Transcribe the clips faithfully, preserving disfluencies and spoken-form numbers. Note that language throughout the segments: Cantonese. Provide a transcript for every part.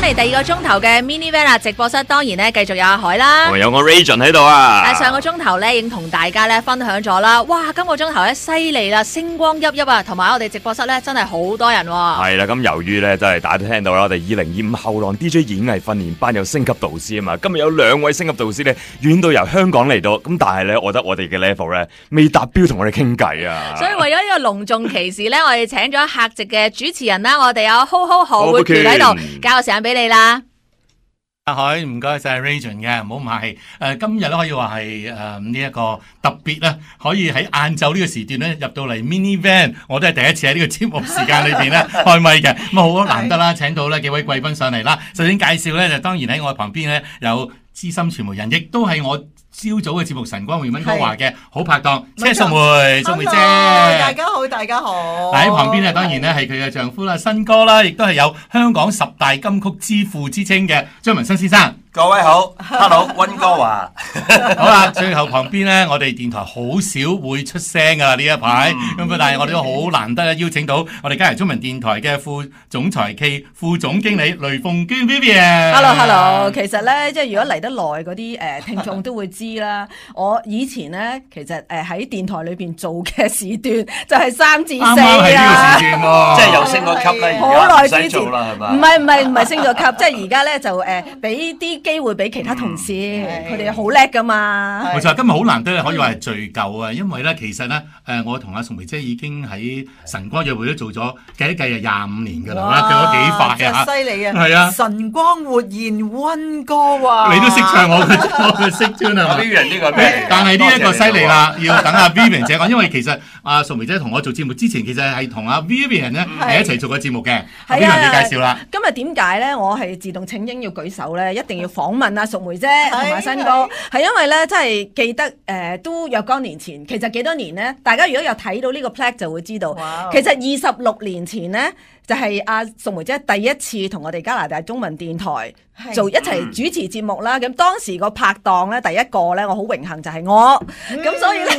翻嚟第二個鐘頭嘅 Mini Van 啊，直播室當然咧繼續有阿海啦， 有我 Rajan 喺度啊。 但上個鐘頭咧已經同大家咧分享咗啦，哇，今個鐘頭咧犀利啦，星光熠熠啊，同埋我哋直播室咧真係好多人喎。 係啦，咁由於咧真係大家都聽到啦，我哋二零二五後浪 D J 演藝訓練班有星級導師啊嘛，今日有兩位星級導師咧遠到由香港嚟到，咁但係咧，我覺得我哋嘅 level 咧未達標，同我哋傾偈啊。 所以為咗呢個隆重其事咧，我哋請咗客席嘅主持人啦，我哋有 Ho Ho 何活權喺度，交個時間俾你啦。 阿海，唔該晒 Rajan 嘅，唔好唔客氣。誒，今日咧可以話係誒呢一個特別啦，可以喺晏晝呢個時段咧入到嚟 Mini Van，我都係第一次喺呢個節目時間裏邊咧開咪嘅，咁啊好難得啦，請到呢幾位貴賓上嚟啦。首先介紹咧就當然喺我旁邊咧有資深傳媒人，亦都係我朝早嘅節目晨光榮溫哥華嘅好拍檔車淑梅，淑梅姐， 大家好，大家好。 喺旁邊咧當然咧係佢嘅丈夫啦，新哥啦，亦都係有香港十大金曲之父之稱嘅張文新先生。 各位好 ，Hello 溫哥華。 好啦，最後旁邊咧，我哋電台好少會出聲噶啦呢一排，咁、嗯、但係我哋都好難得邀請到我哋加拿大中文電台嘅副總裁暨副總經理雷鳳娟 Vivian。 Hello，Hello， 其實咧，即係如果嚟得耐嗰啲誒聽眾都會知啦。我以前咧，其實誒喺電台裏邊做嘅時段就係三至四啊， 啱啱係呢個時段喎， 即係又升咗級啦， 好耐之前唔使做啦，係嘛？ 唔係唔係唔係升咗級，即係而家咧就誒俾啲機會俾其他同事，佢哋好叻噶嘛。 冇錯，今日好難得可以話係聚舊啊，因為咧其實咧誒我同阿淑梅姐已經喺晨光約會都做咗計一計啊廿五年㗎啦，計咗幾快啊！ 犀利啊！ 係啊！ 晨光活現溫哥華， 你都識唱我嘅我嘅識專啊嘛 ？Vivian 呢個咩？ 但係呢一個犀利啦，要等阿 Vivian 姐講，因為其實阿淑梅姐同我做節目之前，其實係同阿 Vivian 咧係一齊做過節目嘅。Vivian 你介紹啦。 今日點解咧？我係自動請纓要舉手咧，一定要訪問阿淑梅姐同埋新哥，係因為咧真係記得誒、呃、都若干年前，其實幾多年咧？大家如果有睇到呢個 plaque 就會知道，其實二十六年前咧就係阿淑梅姐第一次同我哋加拿大中文電台做一齊主持節目啦。咁、嗯、當時個拍檔咧，第一個咧，我好榮幸就係我。咁、嗯、所以咧，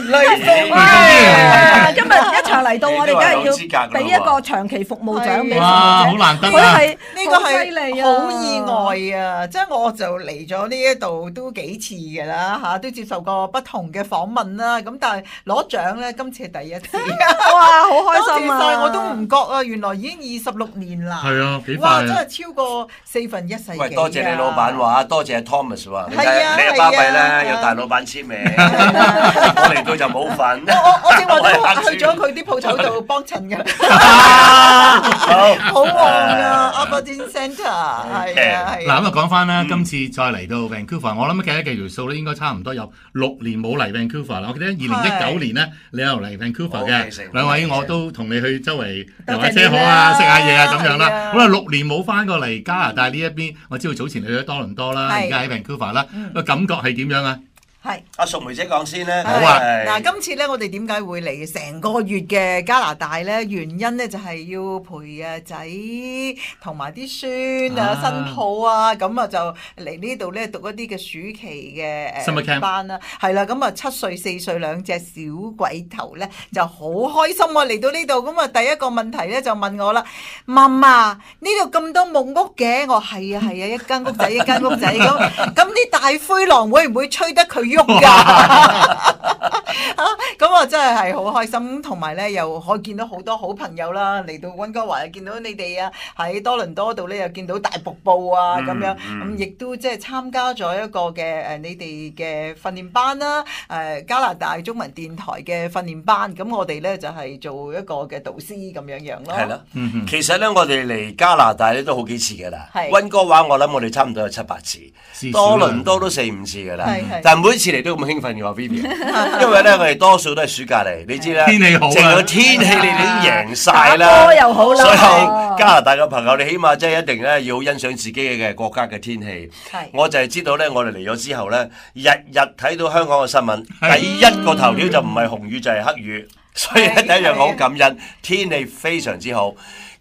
今日一場嚟到，我哋梗係要俾一個長期服務獎俾淑梅姐。 哇，好難得啊！ 佢係呢個係好意外啊！即係我就嚟咗呢一度都幾次㗎啦嚇，都接受過不同嘅訪問啦。咁但係攞獎咧，今次係第一次。 哇，好開心啊！ 多謝曬，我都唔覺啊，原來已經二十六年啦。 係啊，幾快啊！ 哇，真係超過四分一世紀。 喂，多謝你老闆話，多謝 Thomas 話，你係啊， 你巴閉啦，有大老闆簽名，我嚟到就冇份。 我我我正話都去咗佢啲鋪頭度幫襯㗎。好旺啊 Aberdeen Centre 係啊係啊。 嗱咁啊講翻啦，今次再嚟到 Vancouver，我諗計一計條數咧，應該差唔多有六年冇嚟 Vancouver 啦。我記得二零一九年咧，你又嚟 Vancouver 嘅，兩位我都同你去周圍遊下車河啊，食下嘢啊咁樣啦。好啦，六年冇翻過嚟加拿大呢一邊，我知道早前去咗多倫多啦，而家喺 Vancouver 啦，個感覺係點樣啊？ 係阿淑梅姐講先咧， 好啊！ 嗱，今次咧，我哋點解會嚟成個月嘅加拿大咧？原因咧就係要陪啊仔同埋啲孫啊、新抱啊，咁啊就嚟呢度咧讀一啲嘅暑期嘅誒班啦。係啦，咁啊七歲、四歲兩隻小鬼頭咧就好開心啊！嚟到呢度，咁啊第一個問題咧就問我啦：媽媽，呢度咁多木屋嘅？我係啊係啊，一間屋仔一間屋仔咁，咁啲大灰狼會唔會吹得佢喐㗎？咁我真係係好開心，同埋咧又可以見到好多好朋友啦，嚟到溫哥華又見到你哋啊，喺多倫多度咧又見到大瀑布啊咁、嗯、樣，咁亦、嗯、都即係參加咗一個嘅誒你哋嘅訓練班啦，誒加拿大中文電台嘅訓練班，咁我哋咧就係、是、做一個嘅導師咁樣樣咯。係啦， 嗯、其實咧我哋嚟加拿大咧都好幾次㗎啦，溫哥華我諗我哋差唔多有七八次，多倫多都四五次㗎啦，但係每次嚟都咁興奮嘅話 Vivian， 因為咧我哋多數都係暑假嚟，你知啦， 天氣好， 成個天氣你哋已經贏晒啦， 打波又好啦， 所以加拿大嘅朋友你起碼真係一定咧要好欣賞自己嘅國家嘅天氣。我就係知道咧，我哋嚟咗之後咧，日日睇到香港嘅新聞，第一個頭條就唔係紅雨就係黑雨，所以咧第一樣好感恩，天氣非常之好。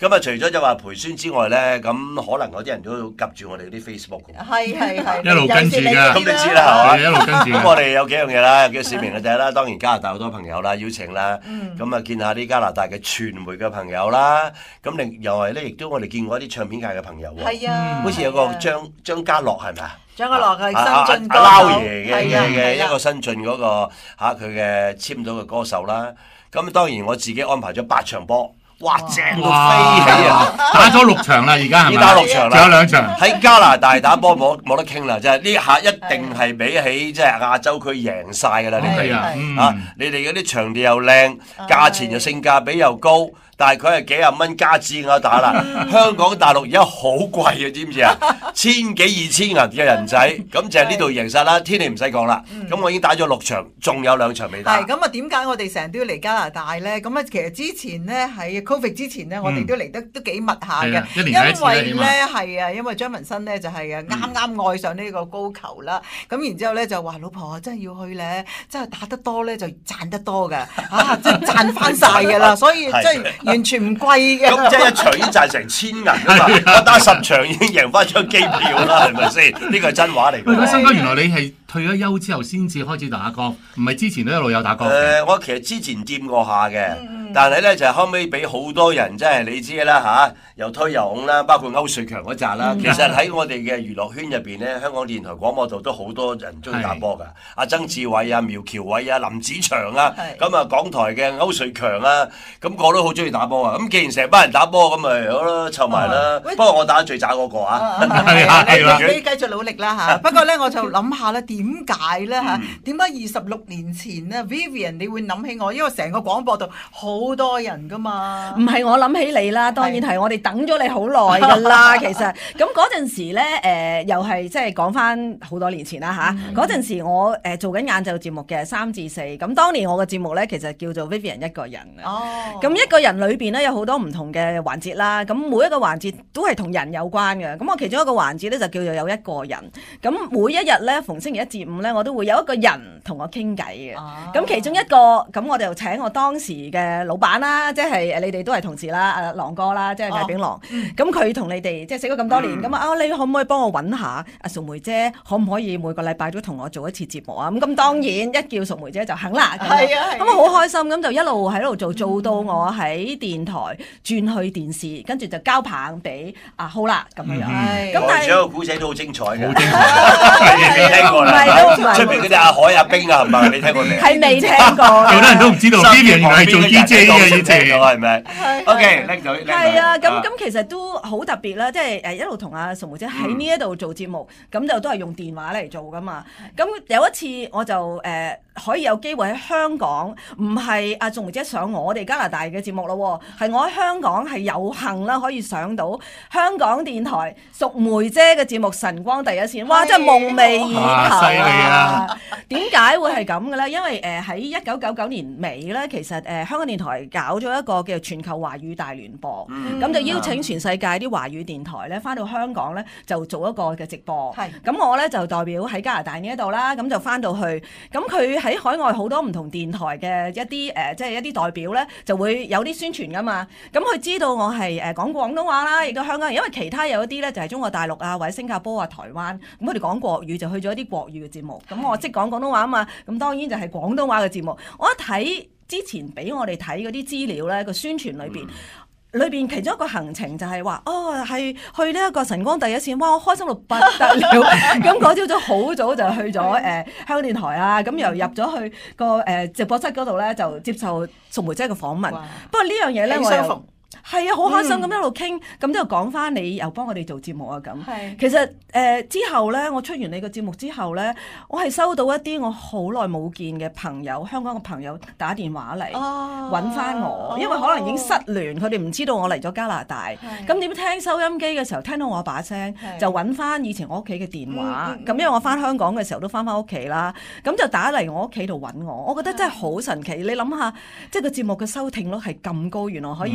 咁啊，除咗就話陪孫之外咧，咁可能有啲人都夾住我哋啲 Facebook 嘅。 係係係， 一路跟住㗎。 咁你知啦，係嘛？ 一路跟住。 咁我哋有幾樣嘢啦，有幾個使命嘅，第一啦，當然加拿大好多朋友啦，邀請啦，咁啊見下啲加拿大嘅傳媒嘅朋友啦，咁另又係咧，亦都我哋見過一啲唱片界嘅朋友喎。 係啊， 好似有個張張家樂係咪啊？ 張家樂係新晉歌手，阿撈手， 爺嘅嘅一個新晉嗰個嚇佢嘅簽到嘅歌手啦。咁當然我自己安排咗八場波。哇！正到飛起啊！ 打咗六場啦，而家係咪？ 已經打六場啦， 仲有兩場。 喺加拿大打波冇冇得傾啦，就係呢下一定係比起即係亞洲區贏晒㗎啦！你哋啊， 啊，你哋嗰啲場地又靚，價錢又性價比又高。但係佢係幾廿蚊加紙我打啦，香港大陸而家好貴啊，知唔知啊？千幾二千銀嘅人仔，咁就係呢度贏晒啦。天氣唔使講啦，咁、嗯、我已經打咗六場，仲有兩場未打。 係咁啊？點解我哋成日都要嚟加拿大咧？咁啊，其實之前咧喺 Covid 之前咧，我哋都嚟得都幾密下嘅、嗯，因為咧係啊，因為張文新咧就係啊啱啱愛上呢個高球啦。咁、嗯、然之後咧就話老婆真係要去咧，真係打得多咧就賺得多㗎，啊即係賺翻晒㗎啦，所以即係。完全唔貴嘅， 咁即係一場已經賺成千銀啊嘛！我打十場已經贏翻張機票啦，係咪先？呢個係真話嚟嘅。 喂，新哥，原來你係退咗休之後先至開始打golf，唔係之前都一路有打golf。誒、 呃，我其實之前掂過下嘅。嗯但係咧就係後尾俾好多人即係你知啦嚇，又推又拱啦，包括歐瑞強嗰扎啦。其實喺我哋嘅娛樂圈入邊咧，香港電台廣播道都好多人中意打波㗎。阿曾志偉啊、苗僑偉啊、林子祥啊，咁啊港台嘅歐瑞強啊，咁我都好中意打波啊。咁既然成班人打波，咁咪好啦，湊埋啦。不過我打得最渣嗰個啊， 係啊，你繼續努力啦嚇。不過咧我就諗下咧，點解咧嚇？點解二十六年前咧 Vivian 你會諗起我？因為成個廣播道好好多人噶嘛， 唔係我諗起你啦，當然係我哋等咗你好耐噶啦。其實咁嗰陣時咧，誒、呃、又係即係講翻好多年前啦吓。嗰、嗯、陣時我誒、呃、做緊晏晝節目嘅三至四，咁當年我嘅節目咧其實叫做 Vivian 一個人啊。哦，咁一個人裏邊咧有好多唔同嘅環節啦，咁每一個環節都係同人有關嘅。咁我其中一個環節咧就叫做有一個人。咁每一日咧逢星期一至五咧，我都會有一個人同我傾偈嘅。哦，咁其中一個咁我就請我當時嘅老闆啦，即係你哋都係同事啦，阿郎哥啦，即係魏炳郎。咁佢同你哋即係識咗咁多年，咁、嗯、啊，你可唔可以幫我揾下阿淑梅姐，可唔可以每個禮拜都同我做一次節目啊？咁咁當然一叫淑梅姐就肯啦。係啊，咁我好開心，咁就一路喺度做，做到我喺電台轉去電視，跟住就交棒俾阿浩啦咁樣。係。咁但係個古仔都好精彩嘅，好精彩。 你聽過啦？出邊嗰啲阿海、阿冰啊，係咪？你聽過未？ 係未聽過。 好多人都唔知道 Vivian 原來係做 D J 嘅，以前係咪 ？OK，叻女， 係啊，咁咁其實都好特別啦，即係誒一路同阿淑梅姐喺呢一度做節目，咁、嗯、就都係用電話嚟做噶嘛。咁有一次我就誒、呃、可以有機會喺香港，唔係阿淑梅姐上我哋加拿大嘅節目咯，係我喺香港係有幸啦，可以上到香港電台淑梅姐嘅節目《晨光第一線》，哇！真係夢寐以求啊！點解會係咁嘅咧？因為誒喺一九九九年尾咧，其實誒、呃、香港電台搞咗一個叫做全球華語大聯播，咁、嗯、就邀請全世界啲華語電台咧翻到香港咧就做一個嘅直播。咁我咧就代表喺加拿大呢一度啦，咁就翻到去。咁佢喺海外好多唔同電台嘅一啲誒、呃，即係一啲代表咧就會有啲宣傳噶嘛。咁佢知道我係誒講廣東話啦，亦都香港人，因為其他有一啲咧就係中國大陸啊或者新加坡啊、台灣，咁佢哋講國語就去咗一啲國語嘅節目。咁我識講廣東話啊嘛，咁當然就係廣東話嘅節目。我一睇之前俾我哋睇嗰啲資料咧，個宣傳裏邊。嗯裏邊其中一個行程就係話，哦係去呢一個晨光第一線，哇！我開心到不得了。咁嗰朝早好早就去咗誒、呃、香港電台啊，咁又入咗去個誒、呃、直播室嗰度咧，就接受淑梅姐嘅訪問。不過呢樣嘢咧，我又係啊，好開心咁、嗯、一路傾，咁就講翻你又幫我哋做節目啊咁。其實誒、呃、之後咧，我出完你個節目之後咧，我係收到一啲我好耐冇見嘅朋友，香港嘅朋友打電話嚟揾翻我，因為可能已經失聯，佢哋唔知道我嚟咗加拿大。咁點聽收音機嘅時候聽到我把聲，就揾翻以前我屋企嘅電話。咁、嗯、因為我翻香港嘅時候都翻翻屋企啦，咁就打嚟我屋企度揾我。我覺得真係好神奇。你諗下，即係個節目嘅收聽率係咁高，原來可以誒。嗯呃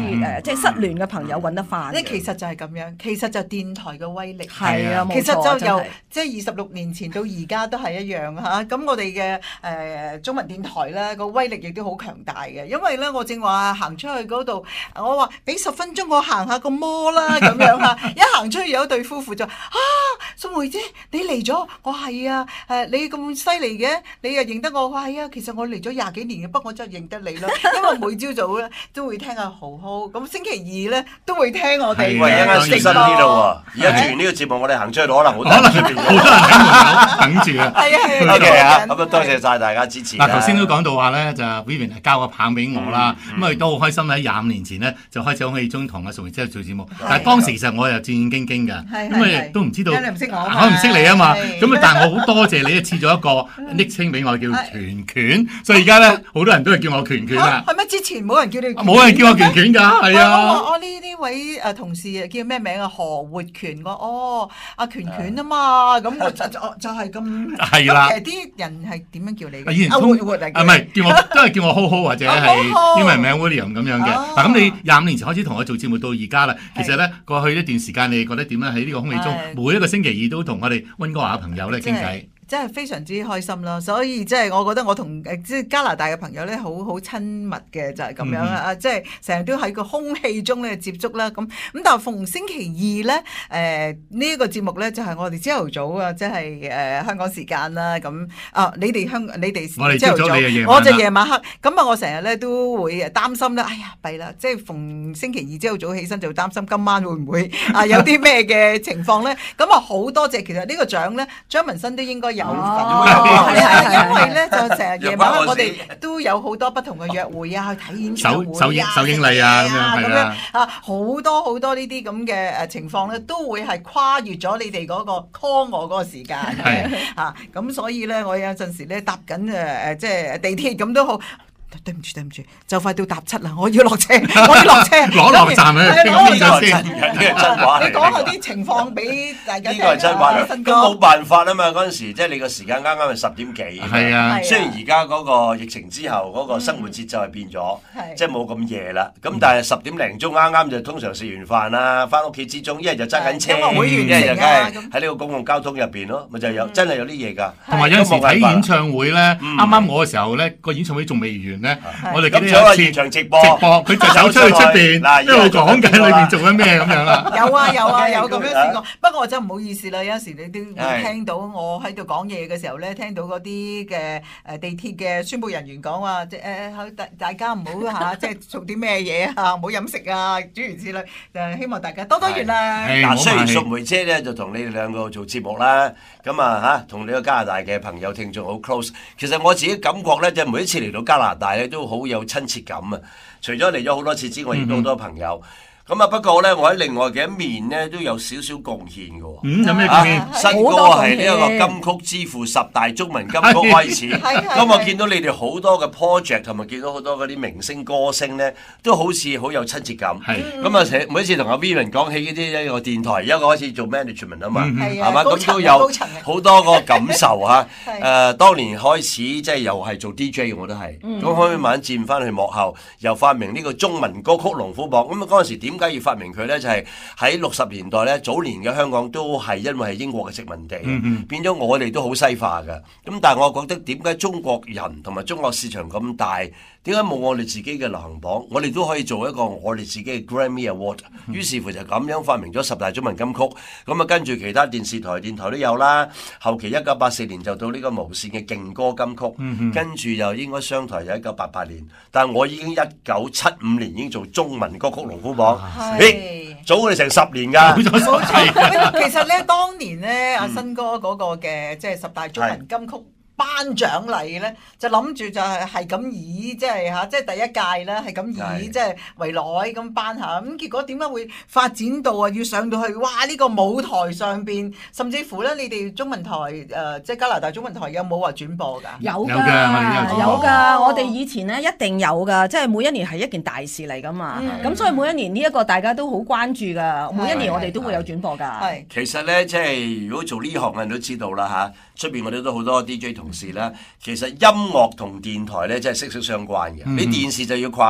即係失聯嘅朋友揾得翻。 咧其實就係咁樣，其實就電台嘅威力。 係啊， 其實就由真係即係二十六年前到而家都係一樣嚇。咁我哋嘅誒中文電台咧個威力亦都好強大嘅，因為咧我正話行出去嗰度，我話俾十分鐘我行下個摩啦咁樣嚇，一行出去有一對夫婦就啊，宋梅姐你嚟咗，我係啊誒你咁犀利嘅，你又認得我，我係啊，其實我嚟咗廿幾年嘅，不過我真係認得你啦，因為每朝早咧都會聽阿豪豪，咁星期二咧都會聽我哋。 喂，一陣間小心啲咯喎！而家做完呢個節目，我哋行出去可能好多人出邊， 好多人喺門口等住啊！ 係啊係啊 OK 啊，咁啊多謝晒大家支持。 嗱，頭先都講到話咧，就 Vivian 係交個棒俾我啦，咁啊亦都好開心喺廿五年前咧就開始空氣中同阿宋梅姐做節目，但係當時其實我又戰戰兢兢㗎，咁啊都唔知道， 你唔識我， 我唔識你啊嘛，咁啊但係我好多謝你賜咗一個昵稱俾我叫拳拳，所以而家咧好多人都係叫我拳拳啊。 係咪之前冇人叫你？ 冇人叫我拳拳㗎，係啊。 我我呢呢位誒同事叫咩名啊？何活拳我哦，阿拳拳啊嘛，咁我就就就係咁。 係啦。 其實啲人係點樣叫你嘅？ 以前阿活活啊， 唔係叫我都係叫我 Ho Ho 或者係英文名 William 咁樣嘅。嗱咁你廿五年前開始同我做節目到而家啦，其實咧過去一段時間你哋覺得點咧？喺呢個空氣中，每一個星期二都同我哋溫哥華嘅朋友咧傾偈。 真係非常之開心啦，所以即係我覺得我同誒即係加拿大嘅朋友咧，好好親密嘅就係咁樣啦，嗯、即係成日都喺個空氣中咧接觸啦，咁咁但係逢星期二咧，誒呢一個節目咧就係、是、我哋朝頭早啊，即係誒香港時間啦，咁啊你哋香你哋朝頭早，我就夜晚黑，咁啊我成日咧都會擔心咧，哎呀弊啦，即係逢星期二朝頭早起身就擔心今晚會唔會啊有啲咩嘅情況咧，咁啊好多謝，其實呢個獎咧張文新都應該有份，因為咧就成日夜晚黑我哋都有好多不同嘅約會啊，去睇演唱會啊， 首映首映禮啊咁樣係啦， 啊好多好多呢啲咁嘅誒情況咧，都會係跨越咗你哋嗰個 call 我嗰個時間嘅嚇，咁所以咧我有陣時咧搭緊誒誒即係地鐵咁都好。對唔住對唔住，就快到搭七啦，我要落車，我要落車， 攞落站啊！ 呢個係真嘅，呢個係真話嚟。 你講下啲情況俾大家聽。 呢個係真話嚟，咁冇辦法啊嘛！嗰陣時即係你個時間啱啱係十點幾。 係啊。 雖然而家嗰個疫情之後嗰個生活節奏係變咗，即係冇咁夜啦。咁但係十點零鐘啱啱就通常食完飯啦，翻屋企之中，一係就揸緊車，一係就梗係喺呢個公共交通入邊咯，咪就有真係有啲嘢㗎。 同埋有陣時睇演唱會咧，啱啱我嘅時候咧，個演唱會仲未完咧，我哋咁咗現場直播， 直播佢就走出去出邊，一路講緊裏邊做緊咩咁樣啦。 有啊有啊有咁樣試過，不過我真係唔好意思啦，有陣時你都會聽到我喺度講嘢嘅時候咧，聽到嗰啲嘅誒地鐵嘅宣佈人員講話，即係誒大大家唔好嚇，即係做啲咩嘢啊，唔好飲食啊，諸如此類，誒希望大家多多原諒。 嗱，雖然淑梅姐咧就同你哋兩個做節目啦，咁啊嚇同你個加拿大嘅朋友聽眾好 close，其實我自己感覺咧，就每一次嚟到加拿大咧都好有親切感啊！除咗嚟咗好多次之外，亦都好多朋友。咁啊，不過咧，我喺另外嘅一面咧都有少少貢獻嘅喎。 嗯，有咩貢獻？ 新歌係呢一個金曲之父十大中文金曲開始。咁我見到你哋好多嘅 project 同埋見到好多嗰啲明星歌星咧，都好似好有親切感。咁啊，每一次同阿 Vivian 講起呢啲一個電台，而家我開始做 management 啊嘛，係嘛？咁都有好多個感受嚇。誒，當年開始即係又係做 D J， 我都係。咁可以慢慢轉翻去幕後，又發明呢個中文歌曲龍虎榜。咁啊嗰陣時點？點解要發明佢呢？就係喺六十年代呢，早年嘅香港都係因為係英國嘅殖民地，嗯嗯變咗我哋都好西化嘅。咁但係我覺得點解中國人同埋中國市場咁大，點解冇我哋自己嘅流行榜？我哋都可以做一個我哋自己嘅 Grammy Award。於是乎就咁樣發明咗十大中文金曲。咁啊跟住其他電視台、電台都有啦。後期一九八四年就到呢個無線嘅勁歌金曲，嗯嗯跟住又應該商台就一九八八年。但係我已經一九七五年已經做中文歌曲龍虎榜。咦，早我哋成十年㗎， 冇錯。其實咧，當年咧，阿新哥嗰個嘅即係十大中文金曲頒獎禮咧，就諗住就係係咁以即係嚇，即係第一屆啦，係咁以即係為內咁頒下。咁結果點解會發展到啊？要上到去哇！呢個舞台上邊，甚至乎咧，你哋中文台誒，即係加拿大中文台有冇話轉播㗎？ 有㗎，有㗎。我哋以前咧一定有㗎，即係每一年係一件大事嚟㗎嘛。咁所以每一年呢一個大家都好關注㗎。每一年我哋都會有轉播㗎。係。 其實咧，即係如果做呢行嘅人都知道啦嚇，出邊我哋都好多 D J 同事啦。其實音樂同電台咧真係息息相關嘅。你電視就要靠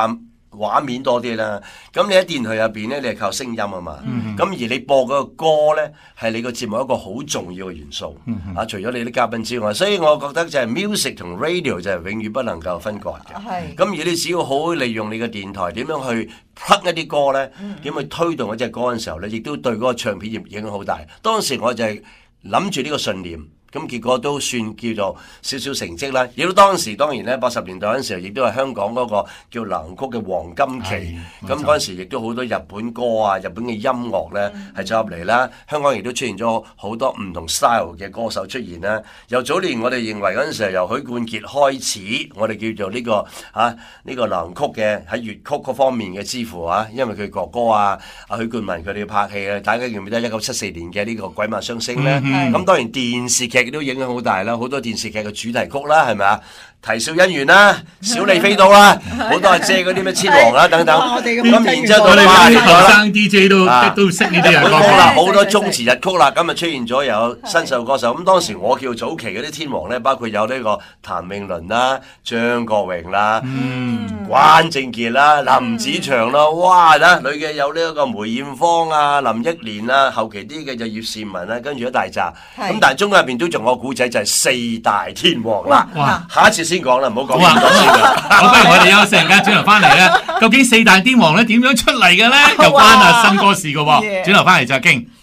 畫面多啲啦，咁你喺電台入邊咧，你係靠聲音啊嘛，咁、 嗯、 而你播嗰個歌咧，係你個節目一個好重要嘅元素，嗯、啊，除咗你啲嘉賓之外，所以我覺得就係 music 同 radio 就係永遠不能夠分割嘅。係，咁而你只要好好利用你嘅電台，點樣去 plug 一啲歌咧，點、嗯、去推動一隻歌嘅時候咧，亦都對嗰個唱片業影響好大。當時我就係諗住呢個信念。咁結果都算叫做少少成績啦。亦都當時當然咧，八十年代嗰陣時候，亦都係香港嗰個叫流行曲嘅黃金期。咁嗰陣時亦都好多日本歌啊、日本嘅音樂咧係走入嚟啦。香港亦都出現咗好多唔同 style 嘅歌手出現啦。由早年我哋認為嗰陣時候由許冠傑開始，我哋叫做呢、這個嚇呢、啊這個流行曲嘅喺粵曲嗰方面嘅之父啊，因為佢哥哥啊，阿許冠文佢哋拍戲啊，大家記唔記得一九七四年嘅呢個鬼馬雙星咧？咁、嗯嗯、當然電視劇亦都影響好大啦，好多電視劇嘅主題曲啦，係咪啊？啼笑姻緣啦，小李飛刀啦，好多阿姐嗰啲咩千王啦等等。咁然之後到啲後生 D J 都、啊、都識呢啲人歌啦， 好多中詞日曲啦，咁啊出現咗有新秀歌手。咁當時我叫早期嗰啲天王咧，包括有呢個譚詠麟啦、張國榮啦、嗯、關正傑啦、林子祥啦，哇！啦女嘅有呢一個梅艷芳啊、林憶蓮啊，後期啲嘅就葉倩文啦，跟住一大紮。咁但係中間入邊都仲有個古仔，就係四大天王啦。下一次先講啦，唔好講咁多先啦。 好，不如我哋休息陣間轉頭翻嚟咧，究竟四大天王咧點樣出嚟嘅咧？又關啊新歌事嘅喎，轉頭翻嚟再傾。